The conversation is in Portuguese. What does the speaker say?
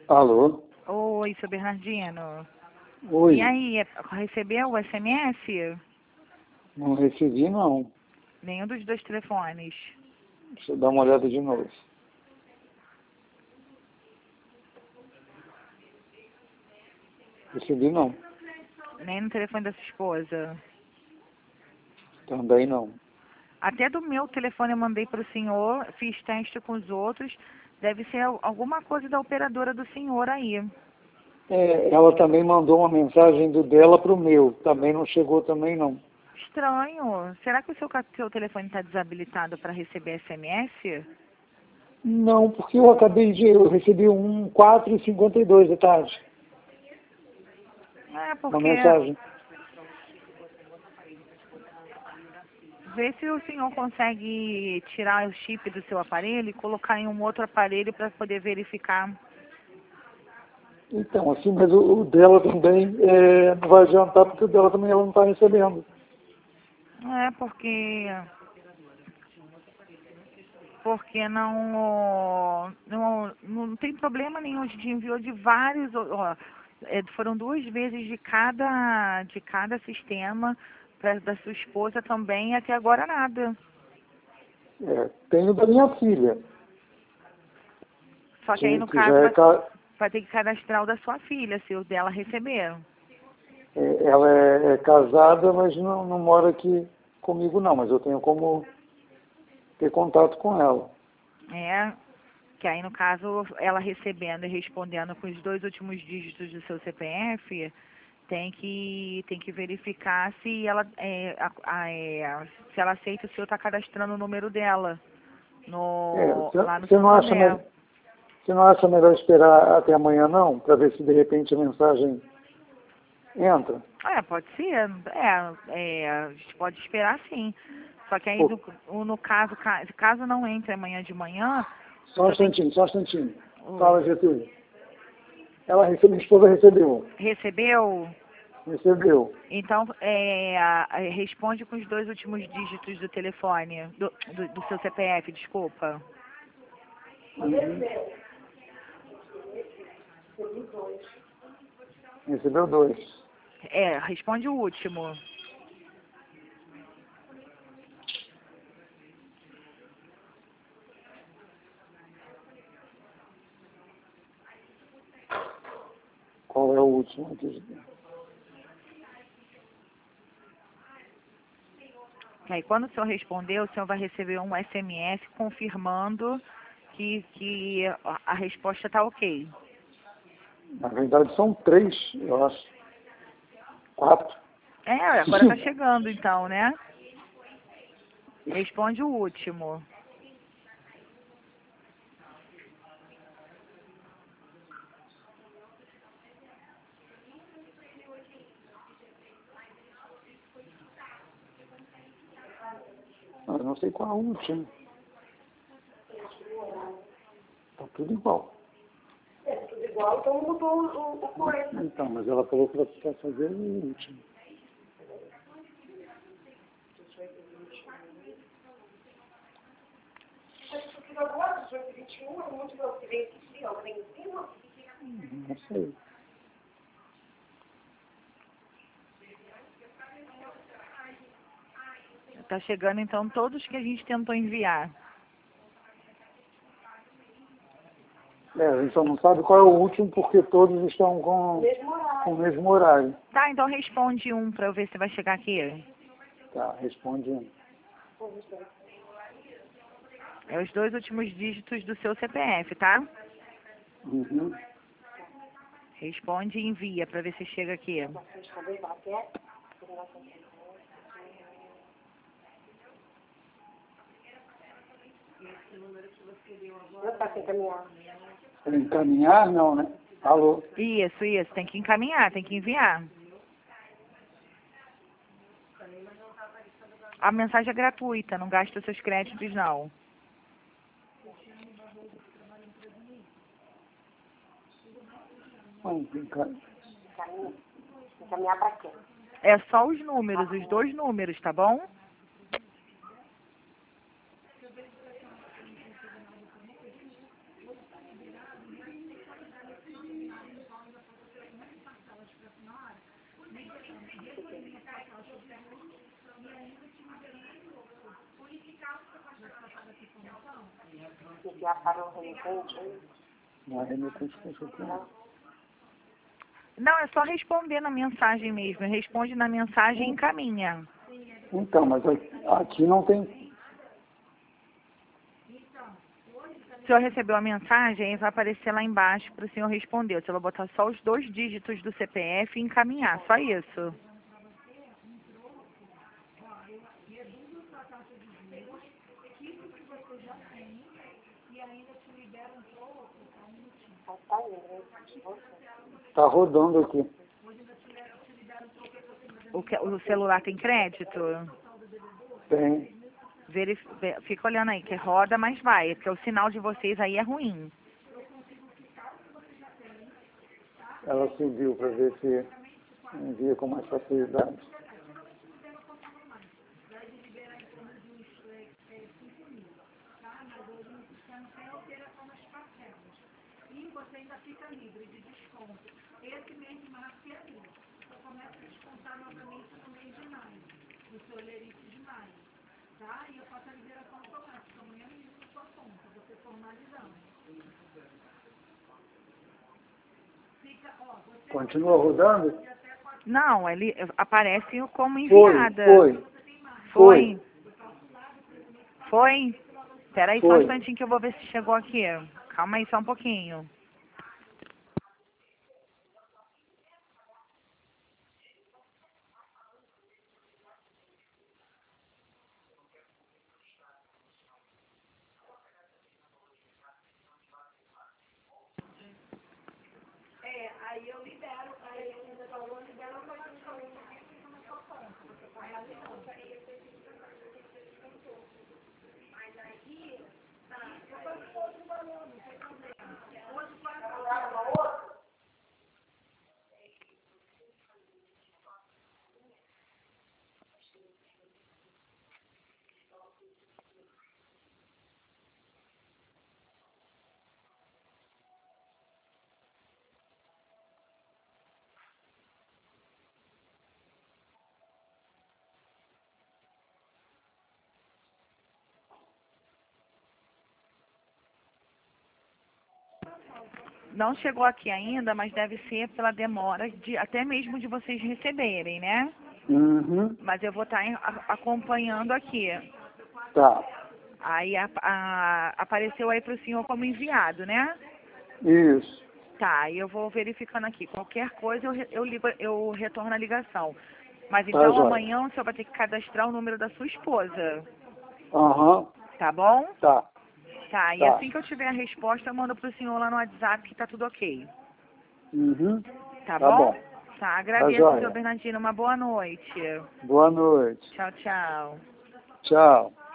Alô? Oi, seu Bernardino. Oi. E aí, recebeu o SMS? Não recebi, não. Nenhum dos dois telefones. Deixa eu dar uma olhada de novo. Recebi, não. Nem no telefone da sua esposa. Também não. Até do meu telefone eu mandei para o senhor, fiz teste com os outros. Deve ser alguma coisa da operadora do senhor aí. Ela também mandou uma mensagem do dela para o meu. Também não chegou também, não. Estranho. Será que o seu telefone está desabilitado para receber SMS? Não, porque eu recebi um 4h52 da tarde. É, Uma porque... mensagem. Vê se o senhor consegue tirar o chip do seu aparelho e colocar em um outro aparelho para poder verificar. Então, assim, mas o dela também não vai adiantar, porque o dela também ela não está recebendo. É, porque não tem problema nenhum. A gente enviou de vários, foram 2 vezes de cada sistema, da sua esposa também, e até agora nada. Tenho da minha filha, Só que aí no que já caso é... vai ter que cadastrar o da sua filha, se o dela receber. Ela é casada, mas não mora aqui comigo, não. Mas eu tenho como ter contato com ela. É, que aí no caso ela recebendo e respondendo com os 2 últimos dígitos do seu CPF, tem que verificar se ela se ela aceita, o senhor está cadastrando o número dela lá no Você não acha, Santander. você não acha melhor esperar até amanhã, não? Para ver se de repente a mensagem entra? Pode ser. A gente pode esperar sim. Só que aí no caso não entre amanhã de manhã, Só um só tem instantinho, só um instantinho. Oi. Fala, Getúlio. Minha esposa recebeu. Recebeu? Recebeu. Então, responde com os 2 últimos dígitos do telefone, do seu CPF, desculpa. Uhum. Recebeu 2. Responde o último. Qual é o último aqui? Aí, quando o senhor responder, o senhor vai receber um SMS confirmando que a resposta está ok. Na verdade são 3, eu acho. 4. Agora está chegando então, né? Responde o último. Eu não sei qual é o último. Tá tudo igual. Tudo igual, então mudou o coisa. Então, mas ela falou que vai fazer o último. Agora, 18h21, é muito que vem aqui, ó, vem em cima. Não sei. Está chegando então todos que a gente tentou enviar. A gente só não sabe qual é o último porque todos estão com o mesmo horário. Tá, então responde um para eu ver se vai chegar aqui. Tá, responde um. É os 2 últimos dígitos do seu CPF, tá? Uhum. Responde e envia para ver se chega aqui. Não tá sem caminhar. Para encaminhar, não, né? Alô? Isso. Tem que encaminhar, tem que enviar. A mensagem é gratuita, não gasta os seus créditos, não. Encaminhar pra quê? É só os números, os 2 números, tá bom? Enviar para o remetente, hein? Não é remetente com isso aqui, não. Não, é só responder na mensagem mesmo. Responde na mensagem e encaminha. Então, mas aqui não tem... O senhor recebeu a mensagem, aí vai aparecer lá embaixo para o senhor responder. O senhor vai botar só os 2 dígitos do CPF e encaminhar, só isso. Tá indo, hein? Tá rodando aqui. O celular tem crédito? Tem. Fica olhando aí, que roda, mas vai, porque o sinal de vocês aí é ruim. Ela subiu para ver se envia com mais facilidade. Continua rodando? Não, ele aparece como Foi, enviada. foi. Foi? Espera aí só um Foi. instantinho que eu vou ver se chegou aqui. Calma aí só um pouquinho. Não chegou aqui ainda, mas deve ser pela demora até mesmo de vocês receberem, né? Uhum. Mas eu vou estar acompanhando aqui. Tá. Aí apareceu aí para o senhor como enviado, né? Isso. Tá, e eu vou verificando aqui. Qualquer coisa eu retorno a ligação. Mas Tá, então joia. amanhã o senhor vai ter que cadastrar o número da sua esposa. Aham. Tá bom? Tá. Tá, e Tá. assim que eu tiver a resposta, eu mando pro senhor lá no WhatsApp que tá tudo ok. Uhum. Tá Tá bom? bom. Tá, agradeço, joia. seu Bernardino. Uma boa noite. Boa noite. Tchau, tchau. Tchau.